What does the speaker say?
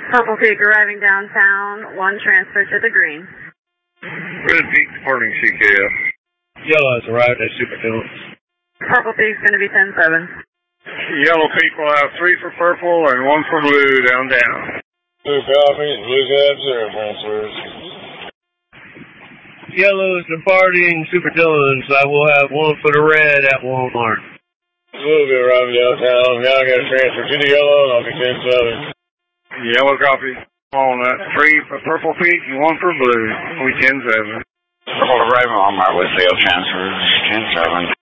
Purple Peak arriving downtown, 1 transfer to the green. Red Peak departing CKF. Yellow has arrived at Super Phillips. Purple Peak's going to be 10-7. Yellow Peak will have 3 for purple and 1 for blue down. Blue copy, blue have 0 transfers. Yellow is departing Super Dillons. I will have 1 for the red at Walmart. Blue will be arriving downtown. Now I got to transfer to the yellow and I'll be 10-7. Yellow copy on that. 3 for Purple Peak and 1 for blue. We 10-7. Purple arriving on my with sale transfers, 10-7.